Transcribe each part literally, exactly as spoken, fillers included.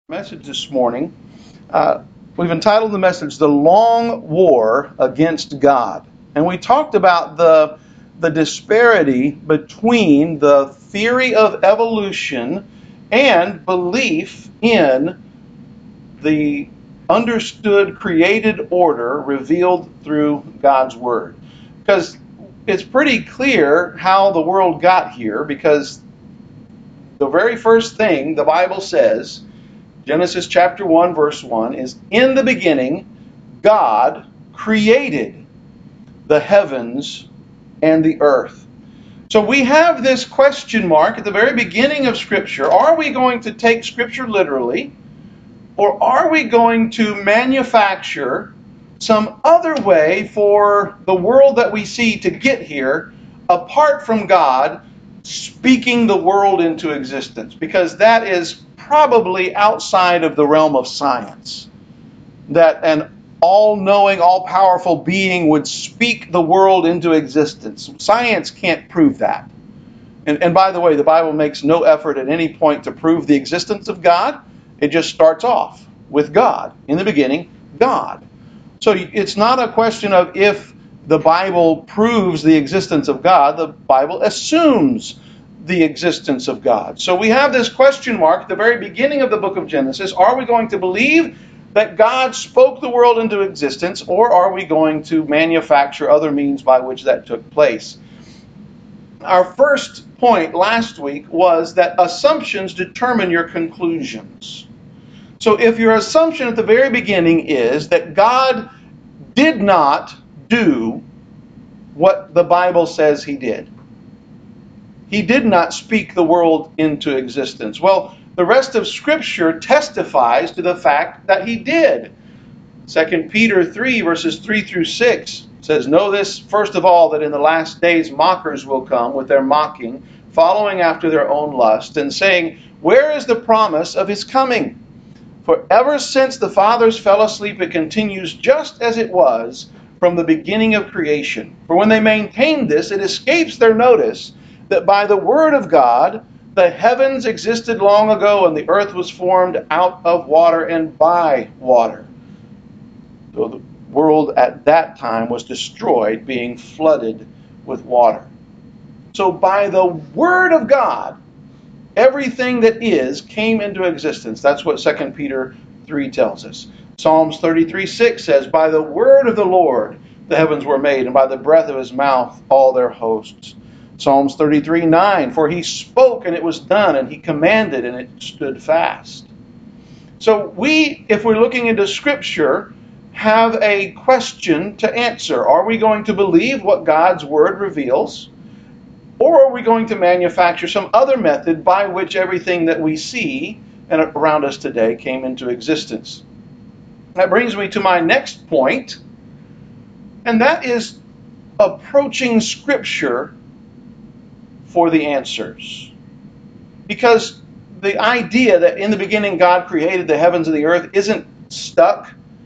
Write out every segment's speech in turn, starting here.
Message this morning. Uh, we've entitled the message, The Long War Against God. And we talked about the, the disparity between the theory of evolution and belief in the understood created order revealed through God's Word. Because it's pretty clear how the world got here, because the very first thing the Bible says, Genesis chapter one, verse one, is, in the beginning, God created the heavens and the earth. So we have this question mark at the very beginning of Scripture. Are we going to take Scripture literally, or are we going to manufacture some other way for the world that we see to get here, apart from God speaking the world into existence? Because that is probably outside of the realm of science, that an all-knowing, all-powerful being would speak the world into existence. Science can't prove that. And, and by the way, the Bible makes no effort at any point to prove the existence of God. It just starts off with God. In the beginning, God. So it's not a question of if the Bible proves the existence of God. The Bible assumes the existence of God. So we have this question mark at the very beginning of the book of Genesis. Are we going to believe that God spoke the world into existence, or are we going to manufacture other means by which that took place? Our first point last week was that assumptions determine your conclusions. So if your assumption at the very beginning is that God did not do what the Bible says he did, He did not speak the world into existence. Well, the rest of Scripture testifies to the fact that he did. Second Peter three, verses three through six says, "Know this, first of all, that in the last days mockers will come with their mocking, following after their own lust, and saying, 'Where is the promise of his coming?' For ever since the fathers fell asleep, it continues just as it was from the beginning of creation. For when they maintain this, it escapes their notice that by the word of God, the heavens existed long ago, and the earth was formed out of water and by water." So the world at that time was destroyed, being flooded with water. So by the word of God, everything that is came into existence. That's what Second Peter three tells us. Psalms thirty-three six says, "By the word of the Lord the heavens were made, and by the breath of his mouth all their hosts." Psalms thirty-three nine, "For he spoke and it was done, and he commanded and it stood fast." So we, if we're looking into Scripture, have a question to answer. Are we going to believe what God's Word reveals? Or are we going to manufacture some other method by which everything that we see and around us today came into existence? That brings me to my next point, and that is approaching Scripture for the answers. Because the idea that in the beginning God created the heavens and the earth isn't stuck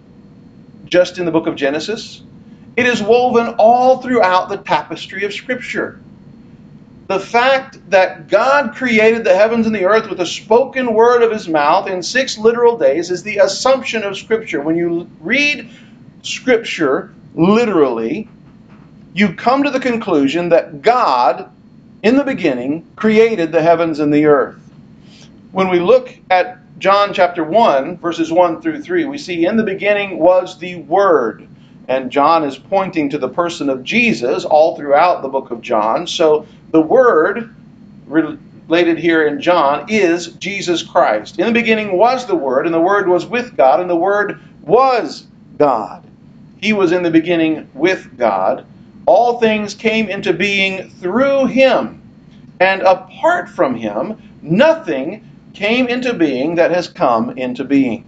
just in the book of Genesis. It is woven all throughout the tapestry of Scripture. The fact that God created the heavens and the earth with a spoken word of his mouth in six literal days is the assumption of Scripture. When you read Scripture literally, you come to the conclusion that God, in the beginning, created the heavens and the earth. When we look at John chapter one, verses one through three, we see, "In the beginning was the Word." And John is pointing to the person of Jesus all throughout the book of John. So the Word, related here in John, is Jesus Christ. "In the beginning was the Word, and the Word was with God, and the Word was God. He was in the beginning with God. All things came into being through him, and apart from him, nothing came into being that has come into being."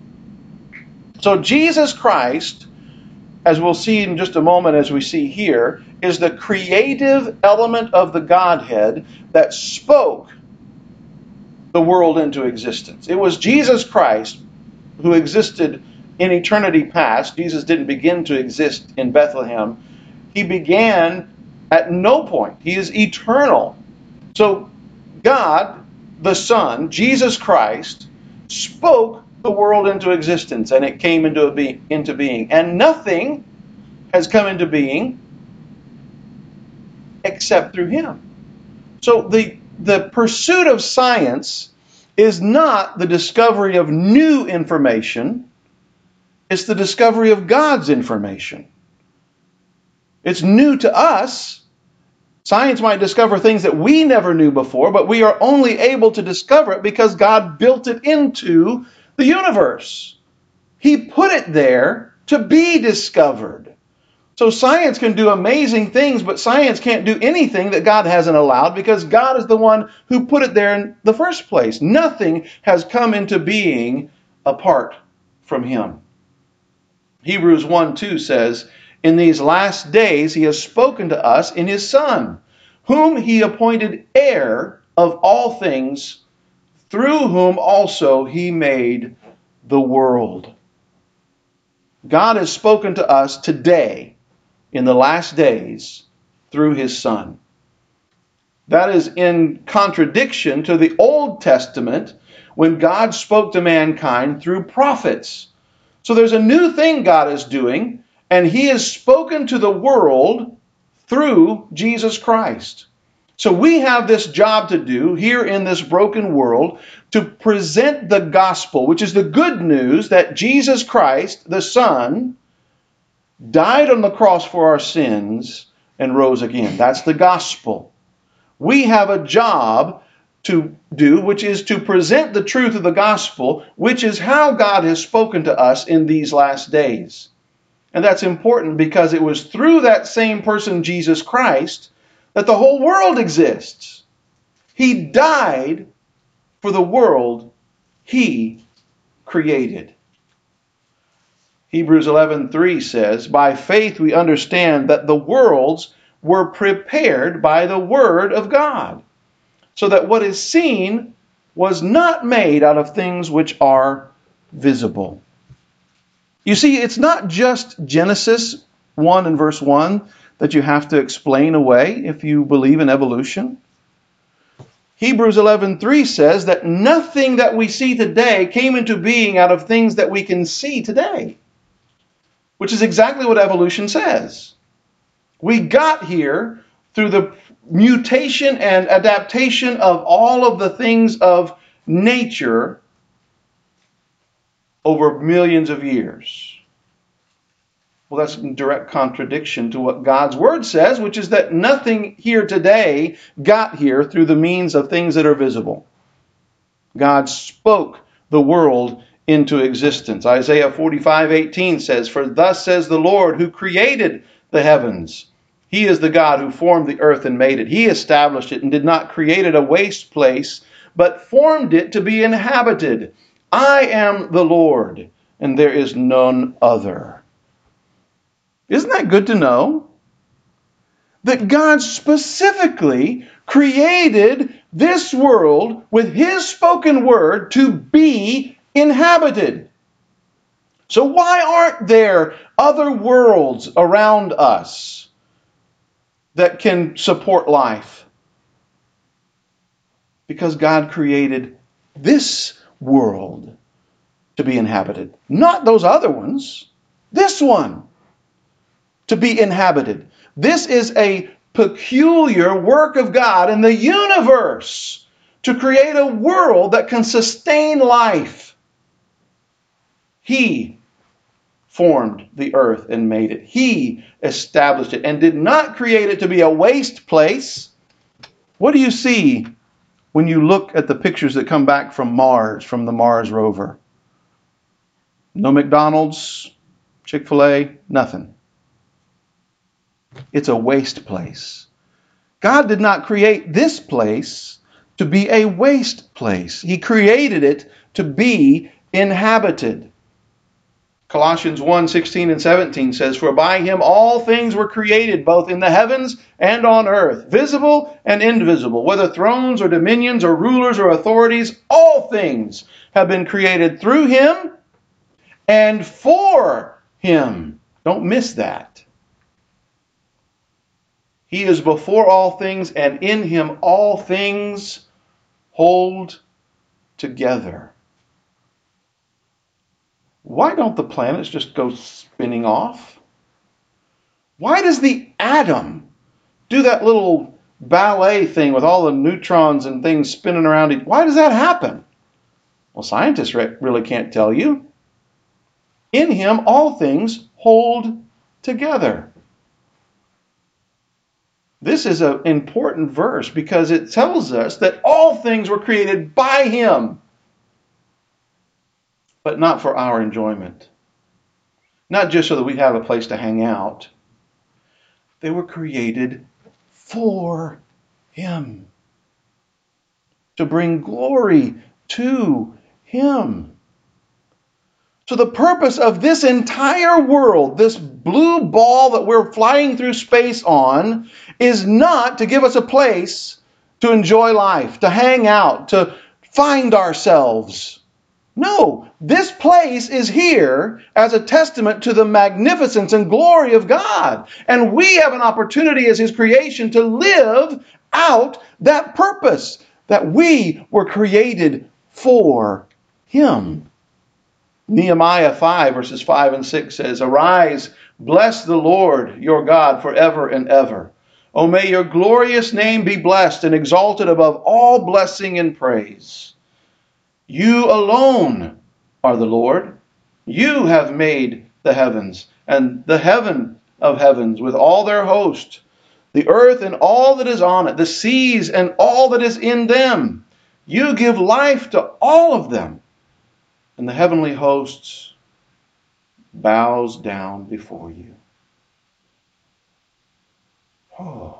So Jesus Christ, as we'll see in just a moment as we see here, is the creative element of the Godhead that spoke the world into existence. It was Jesus Christ who existed in eternity past. Jesus didn't begin to exist in Bethlehem. He began at no point. He is eternal. So God, the Son, Jesus Christ, spoke the world into existence, and it came into, a be- into being. And nothing has come into being except through him. So the, the pursuit of science is not the discovery of new information. It's the discovery of God's information. It's new to us. Science might discover things that we never knew before, but we are only able to discover it because God built it into the universe. He put it there to be discovered. So science can do amazing things, but science can't do anything that God hasn't allowed because God is the one who put it there in the first place. Nothing has come into being apart from him. Hebrews one two says, "In these last days he has spoken to us in his Son, whom he appointed heir of all things, through whom also he made the world." God has spoken to us today, in the last days, through his Son. That is in contradiction to the Old Testament, when God spoke to mankind through prophets. So there's a new thing God is doing, and he has spoken to the world through Jesus Christ. So we have this job to do here in this broken world to present the gospel, which is the good news that Jesus Christ, the Son, died on the cross for our sins and rose again. That's the gospel. We have a job to do, which is to present the truth of the gospel, which is how God has spoken to us in these last days. And that's important because it was through that same person, Jesus Christ, that the whole world exists. He died for the world he created. Hebrews eleven three says, "By faith we understand that the worlds were prepared by the word of God, so that what is seen was not made out of things which are visible." You see, it's not just Genesis one and verse one that you have to explain away if you believe in evolution. Hebrews eleven three says that nothing that we see today came into being out of things that we can see today, which is exactly what evolution says. We got here through the mutation and adaptation of all of the things of nature over millions of years. Well, that's in direct contradiction to what God's Word says, which is that nothing here today got here through the means of things that are visible. God spoke the world into existence. Isaiah forty-five eighteen says, "For thus says the Lord who created the heavens. He is the God who formed the earth and made it. He established it and did not create it a waste place, but formed it to be inhabited. I am the Lord, and there is none other." Isn't that good to know? That God specifically created this world with his spoken word to be inhabited. So why aren't there other worlds around us that can support life? Because God created this world to be inhabited. Not those other ones. This one to be inhabited. This is a peculiar work of God in the universe to create a world that can sustain life. He formed the earth and made it. He established it and did not create it to be a waste place. What do you see when you look at the pictures that come back from Mars, from the Mars rover? No McDonald's, Chick-fil-A, nothing. It's a waste place. God did not create this place to be a waste place. He created it to be inhabited. Colossians one sixteen and seventeen says, "For by him all things were created, both in the heavens and on earth, visible and invisible, whether thrones or dominions or rulers or authorities, all things have been created through him and for him." Don't miss that. He is before all things, and in him all things hold together. why don't the planets just go spinning off? Why does the atom do that little ballet thing with all the neutrons and things spinning around it? Why does that happen? Well, scientists re- really can't tell you. In him, all things hold together. This is an important verse because it tells us that all things were created by him, but not for our enjoyment. Not just so that we have a place to hang out. They were created for him, to bring glory to him. So the purpose of this entire world, this blue ball that we're flying through space on, is not to give us a place to enjoy life, to hang out, to find ourselves. No, this place is here as a testament to the magnificence and glory of God. And we have an opportunity as his creation to live out that purpose, that we were created for him. Nehemiah five, verses five and six says, "Arise, bless the Lord your God forever and ever. O may your glorious name be blessed and exalted above all blessing and praise. You alone are the Lord. You have made the heavens and the heaven of heavens with all their host, the earth and all that is on it, the seas and all that is in them. You give life to all of them. And the heavenly hosts bows down before you." Oh,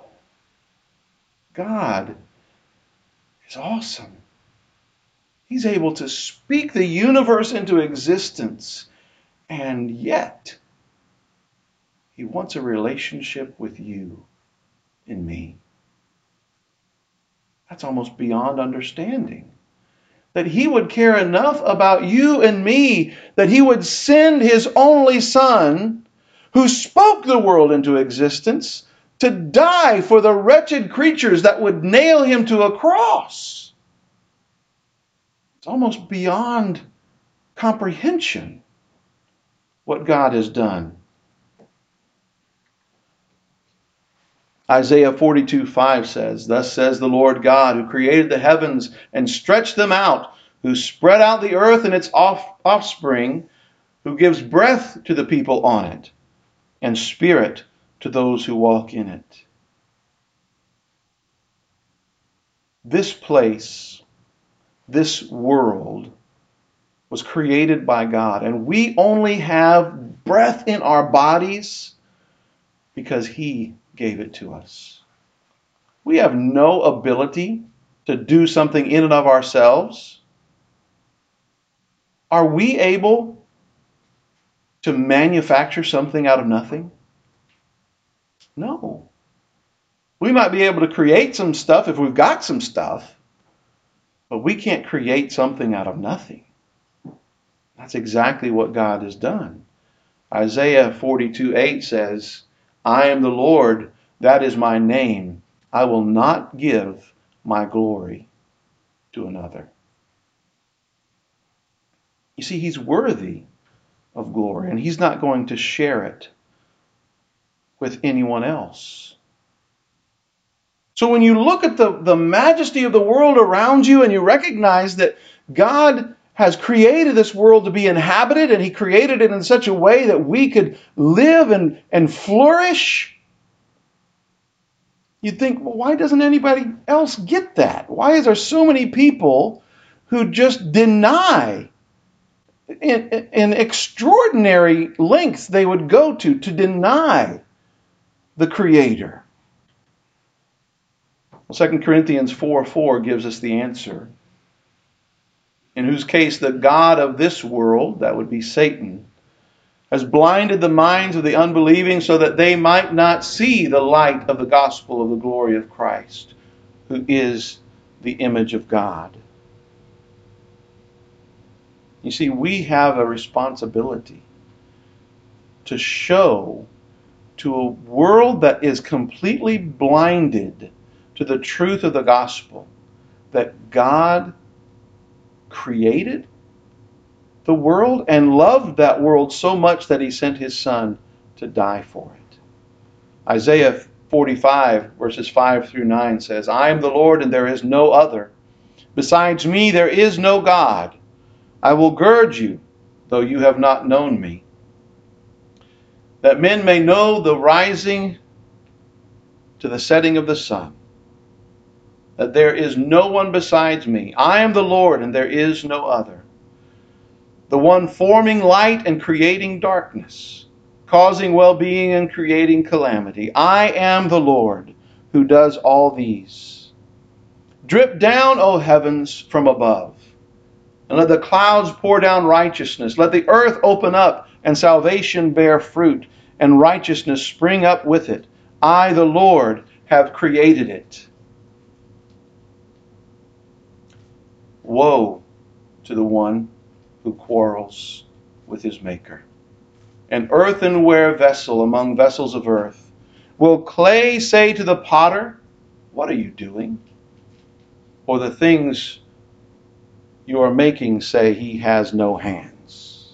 God is awesome. He's able to speak the universe into existence, and yet he wants a relationship with you and me. That's almost beyond understanding. That he would care enough about you and me that he would send his only Son, who spoke the world into existence, to die for the wretched creatures that would nail him to a cross. It's almost beyond comprehension what God has done. Isaiah forty-two five says, "Thus says the Lord God, who created the heavens and stretched them out, who spread out the earth and its off- offspring, who gives breath to the people on it, and spirit to those who walk in it." This place, this world, was created by God, and we only have breath in our bodies because he gave it to us. We have no ability to do something in and of ourselves. Are we able to manufacture something out of nothing? No. We might be able to create some stuff if we've got some stuff, but we can't create something out of nothing. That's exactly what God has done. Isaiah forty-two eight says, "I am the Lord, that is my name. I will not give my glory to another." You see, he's worthy of glory, and he's not going to share it with anyone else. So when you look at the, the majesty of the world around you and you recognize that God has created this world to be inhabited, and he created it in such a way that we could live and, and flourish, you think, well, why doesn't anybody else get that? Why is there so many people who just deny, in, in extraordinary lengths they would go to, to deny the Creator? Well, Second Corinthians four four gives us the answer. In whose case the God of this world, that would be Satan, has blinded the minds of the unbelieving so that they might not see the light of the gospel of the glory of Christ, who is the image of God. You see, we have a responsibility to show to a world that is completely blinded to the truth of the gospel that God created the world and loved that world so much that he sent his Son to die for it. Isaiah forty-five, verses five through nine says, I am the Lord and there is no other. Besides me there is no God. I will gird you, though you have not known me, that men may know the rising to the setting of the sun, that there is no one besides me. I am the Lord, and there is no other, the one forming light and creating darkness, causing well-being and creating calamity. I am the Lord who does all these. Drip down, O heavens, from above, and let the clouds pour down righteousness. Let the earth open up, and salvation bear fruit, and righteousness spring up with it. I, the Lord, have created it. Woe to the one who quarrels with his Maker. An earthenware vessel among vessels of earth. Will clay say to the potter, what are you doing? Or the things you are making say he has no hands.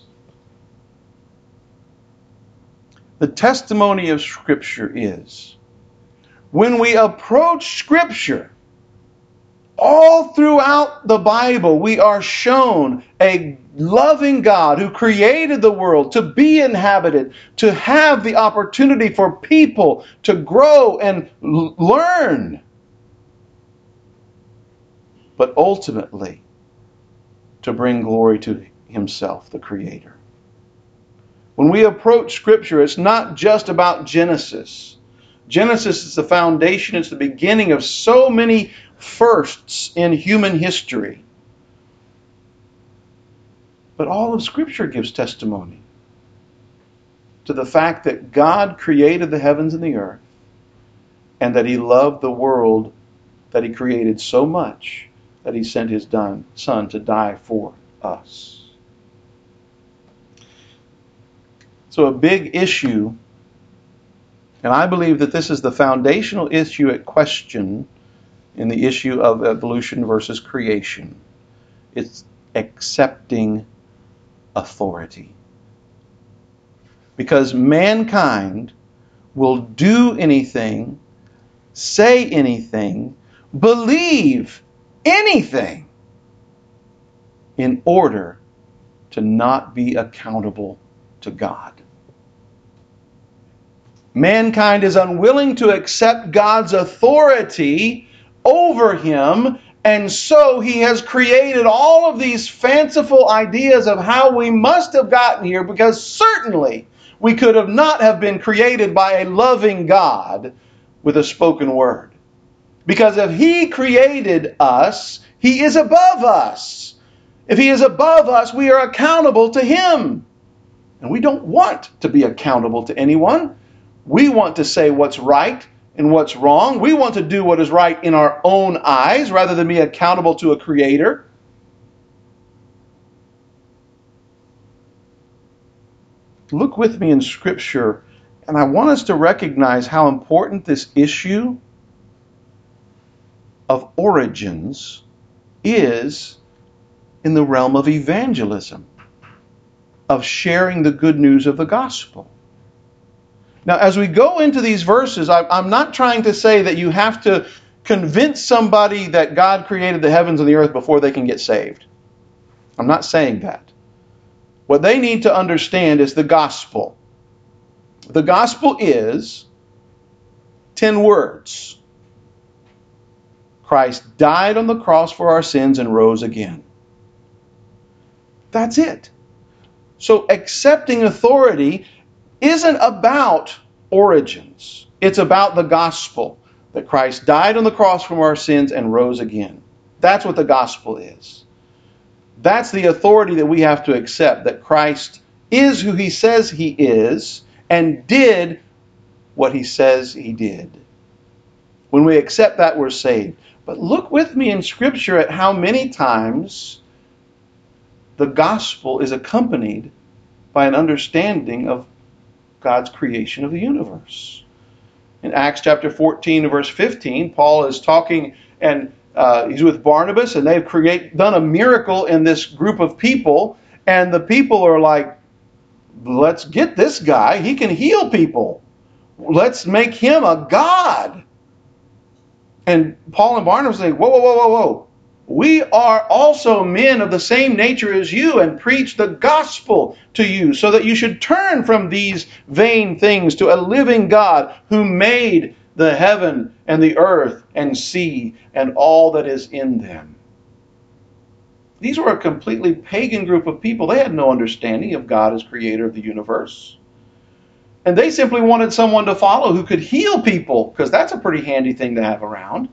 The testimony of Scripture is, when we approach Scripture, all throughout the Bible, we are shown a loving God who created the world to be inhabited, to have the opportunity for people to grow and l- learn. But ultimately, to bring glory to himself, the Creator. When we approach Scripture, it's not just about Genesis. Genesis is the foundation, it's the beginning of so many firsts in human history. But all of Scripture gives testimony to the fact that God created the heavens and the earth, and that he loved the world that he created so much that he sent his Son to die for us. So a big issue, and I believe that this is the foundational issue at question in the issue of evolution versus creation. It's accepting authority. Because mankind will do anything, say anything, believe anything in order to not be accountable to God. Mankind is unwilling to accept God's authority over him, and so he has created all of these fanciful ideas of how we must have gotten here, because certainly we could have not have been created by a loving God with a spoken word. Because if he created us, he is above us. If he is above us, we are accountable to him. And we don't want to be accountable to anyone. We want to say what's right and what's wrong. We want to do what is right in our own eyes rather than be accountable to a creator. Look with me in Scripture, and I want us to recognize how important this issue of origins is in the realm of evangelism, of sharing the good news of the gospel. Now, as we go into these verses, I, I'm not trying to say that you have to convince somebody that God created the heavens and the earth before they can get saved. I'm not saying that. What they need to understand is the gospel. The gospel is ten words. Christ died on the cross for our sins and rose again. That's it. So accepting authority isn't about origins. It's about the gospel, that Christ died on the cross for our sins and rose again. That's what the gospel is. That's the authority that we have to accept, that Christ is who he says he is and did what he says he did. When we accept that, we're saved. But look with me in Scripture at how many times the gospel is accompanied by an understanding of God's creation of the universe. In Acts chapter fourteen, verse fifteen, Paul is talking, and uh, he's with Barnabas, and they've create, done a miracle in this group of people, And the people are like, let's get this guy. He can heal people. Let's make him a god. And Paul and Barnabas say, whoa, whoa, whoa, whoa, whoa. We are also men of the same nature as you and preach the gospel to you so that you should turn from these vain things to a living God who made the heaven and the earth and sea and all that is in them. These were a completely pagan group of people. They had no understanding of God as creator of the universe. And they simply wanted someone to follow who could heal people, because that's a pretty handy thing to have around.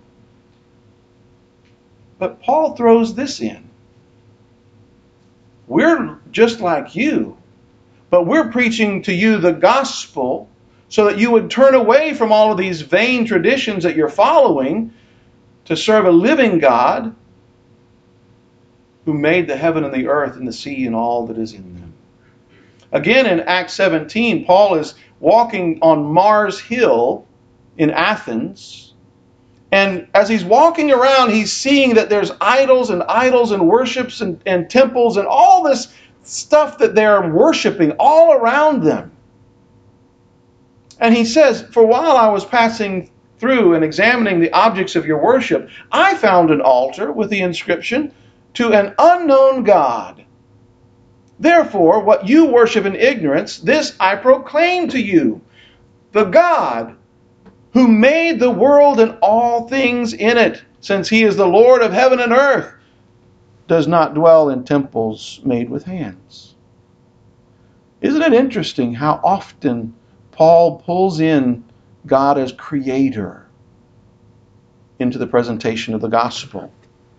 But Paul throws this in. We're just like you, but we're preaching to you the gospel so that you would turn away from all of these vain traditions that you're following to serve a living God who made the heaven and the earth and the sea and all that is in them. Again, in Acts seventeen, Paul is walking on Mars Hill in Athens. And as he's walking around, he's seeing that there's idols and idols and worships and, and temples and all this stuff that they're worshiping all around them. And he says, for while I was passing through and examining the objects of your worship, I found an altar with the inscription, to an unknown God. Therefore, what you worship in ignorance, this I proclaim to you. The God who made the world and all things in it, since he is the Lord of heaven and earth, does not dwell in temples made with hands. Isn't it interesting how often Paul pulls in God as creator into the presentation of the gospel?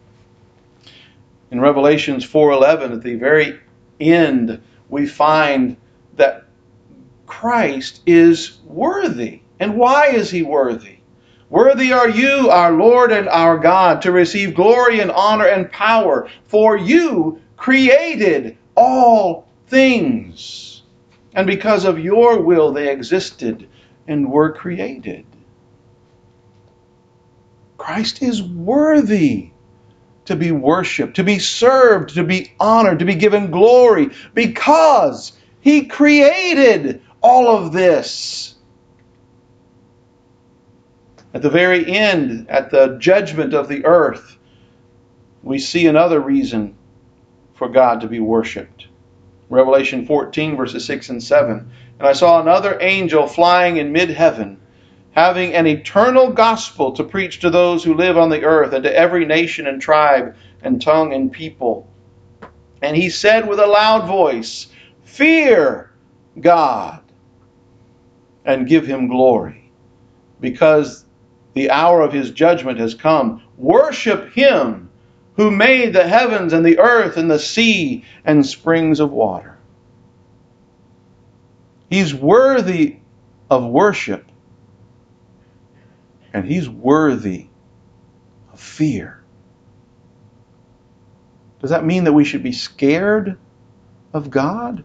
In Revelations four eleven, at the very end, we find that Christ is worthy. And why is he worthy? Worthy are you, our Lord and our God, to receive glory and honor and power, for you created all things. And because of your will they existed and were created. Christ is worthy to be worshipped, to be served, to be honored, to be given glory, because he created all of this. At the very end, at the judgment of the earth, we see another reason for God to be worshipped. Revelation fourteen, verses six and seven. And I saw another angel flying in mid-heaven, having an eternal gospel to preach to those who live on the earth, and to every nation and tribe and tongue and people. And he said with a loud voice, fear God and give him glory, because the hour of his judgment has come. Worship him who made the heavens and the earth and the sea and springs of water. He's worthy of worship, and he's worthy of fear. Does that mean that we should be scared of God?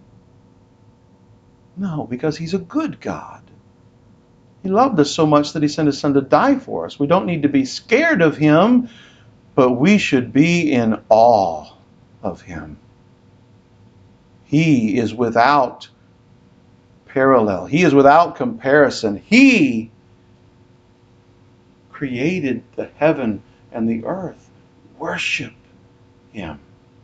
No, because he's a good God. He loved us so much that he sent his son to die for us. We don't need to be scared of him, but we should be in awe of him. He is without parallel. He is without comparison. He created the heaven and the earth. Worship him.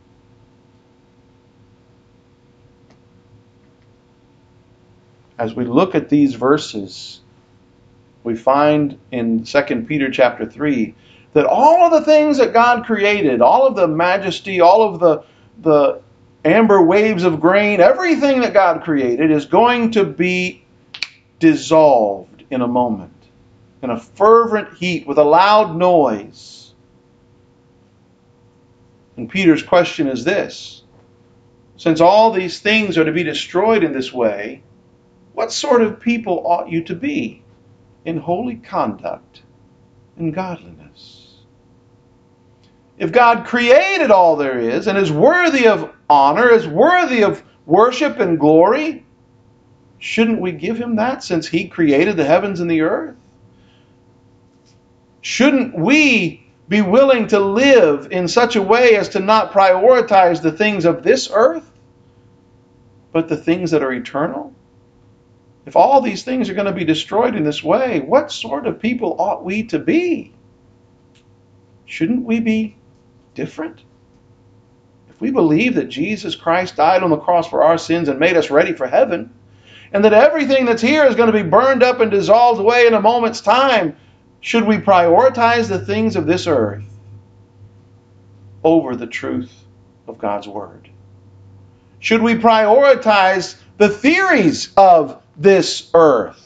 As we look at these verses, we find in Second Peter chapter three that all of the things that God created, all of the majesty, all of the, the amber waves of grain, everything that God created is going to be dissolved in a moment, in a fervent heat, with a loud noise. And Peter's question is this: since all these things are to be destroyed in this way, what sort of people ought you to be in holy conduct and godliness? If God created all there is and is worthy of honor, is worthy of worship and glory, shouldn't we give him that since he created the heavens and the earth? Shouldn't we be willing to live in such a way as to not prioritize the things of this earth but the things that are eternal? If all these things are going to be destroyed in this way, what sort of people ought we to be? Shouldn't we be different? If we believe that Jesus Christ died on the cross for our sins and made us ready for heaven, and that everything that's here is going to be burned up and dissolved away in a moment's time, should we prioritize the things of this earth over the truth of God's Word? Should we prioritize the theories of this earth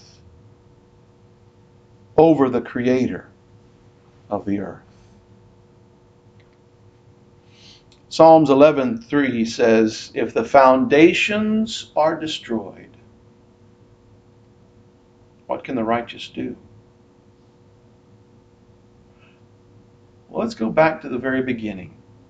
over the Creator of the earth? Psalms eleven three says, if the foundations are destroyed, what can the righteous do? Well, let's go back to the very beginning.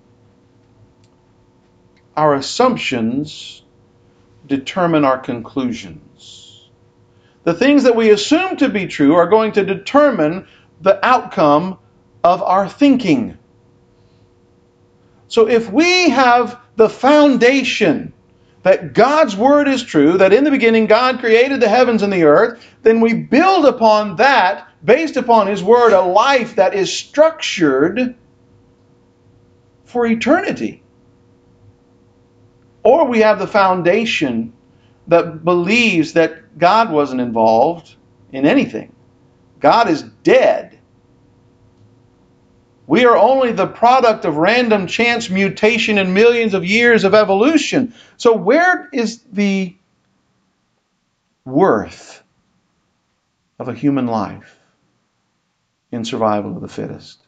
Our assumptions determine our conclusions. The things that we assume to be true are going to determine the outcome of our thinking. So if we have the foundation that God's Word is true, that in the beginning God created the heavens and the earth, then we build upon that, based upon His Word, a life that is structured for eternity. Or we have the foundation that believes that God wasn't involved in anything. God is dead. We are only the product of random chance mutation and millions of years of evolution. So where is the worth of a human life in survival of the fittest?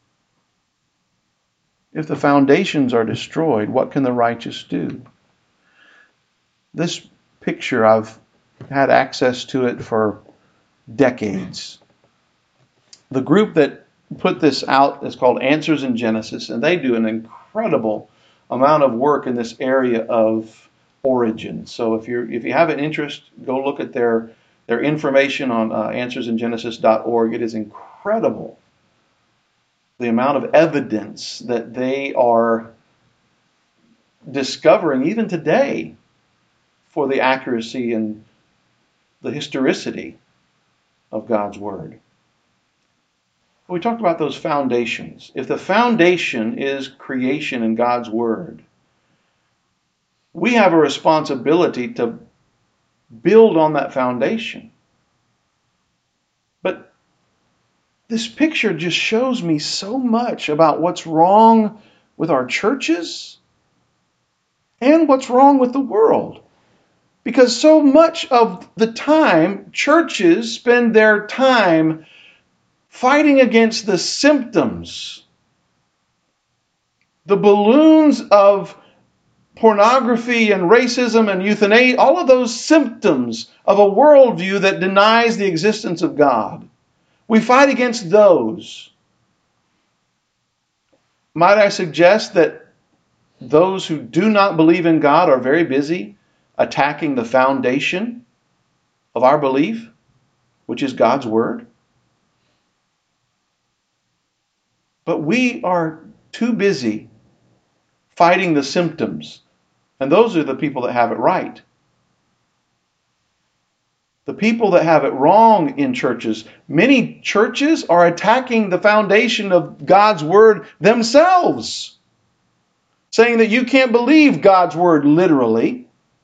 If the foundations are destroyed, what can the righteous do? This picture, I've had access to it for decades. The group that put this out is called Answers in Genesis, and they do an incredible amount of work in this area of origin. So if you if you have an interest, go look at their their information on uh, answers in genesis dot org. It is incredible the amount of evidence that they are discovering even today for the accuracy and the historicity of God's Word. We talked about those foundations. If the foundation is creation in God's Word, we have a responsibility to build on that foundation. But this picture just shows me so much about what's wrong with our churches and what's wrong with the world. Because so much of the time, churches spend their time fighting against the symptoms, the balloons of pornography and racism and euthanasia, all of those symptoms of a worldview that denies the existence of God. We fight against those. Might I suggest that those who do not believe in God are very busy attacking the foundation of our belief, which is God's Word? But we are too busy fighting the symptoms. And those are the people that have it right. The people that have it wrong in churches. Many churches are attacking the foundation of God's Word themselves. Saying that you can't believe God's Word literally.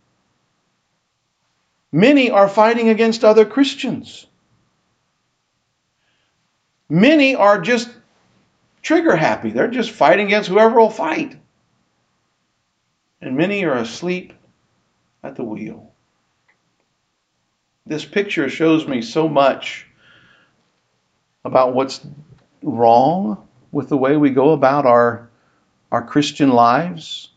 Many are fighting against other Christians. Many are just trigger happy. They're just fighting against whoever will fight. And many are asleep at the wheel. This picture shows me so much about what's wrong with the way we go about our, our Christian lives.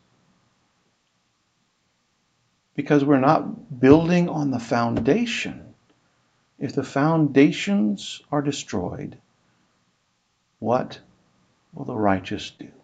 Because we're not building on the foundation. If the foundations are destroyed, what will the righteous do?